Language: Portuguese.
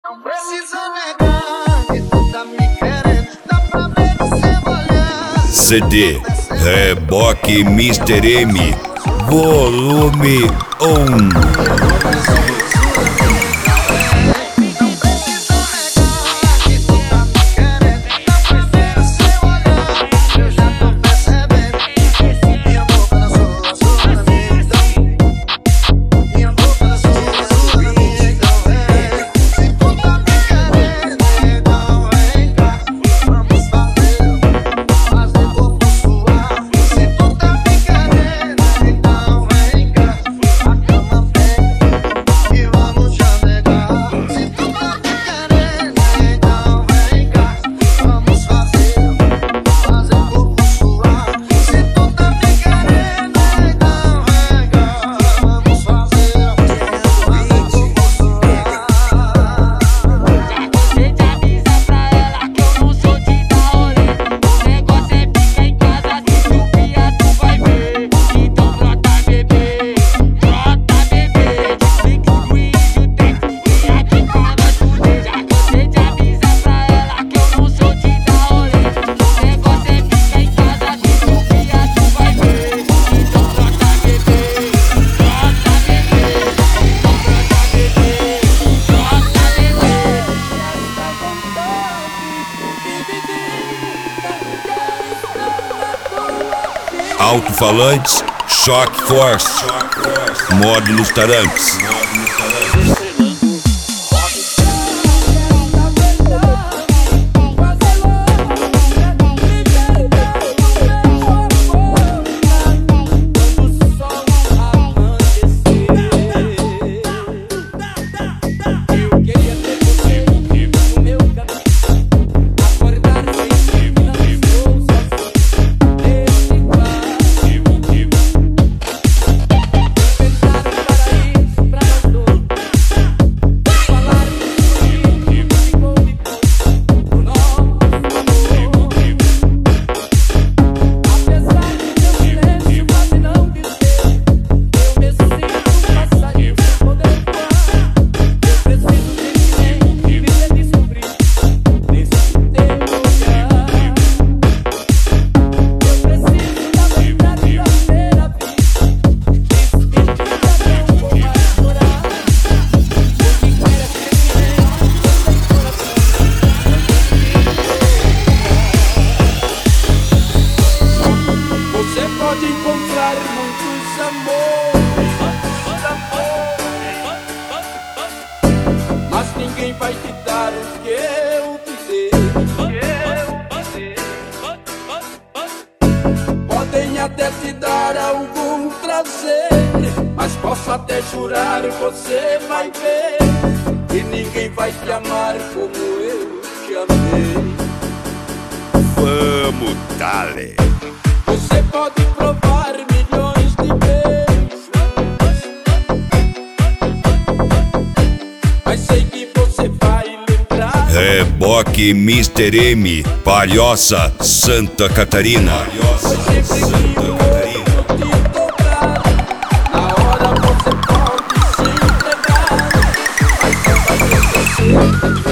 Não precisa negar que tu tá me querendo. Dá pra ver no seu olhar. CD Reboque Mr. M, volume 1. Alto-falantes Shock Force, módulos tarantes. Pode encontrar muitos amores, mas ninguém vai te dar os que eu te dei. Podem até te dar algum prazer, mas posso até jurar, você vai ver, que ninguém vai te amar como eu te amei. Vamos, dale! Você pode provar milhões de beijos, mas sei que você vai lembrar. Reboque Mr. M, Palhoça, Santa Catarina. Sempre que o outro te tocar, na hora você pode se entregar, mas não vai acontecer.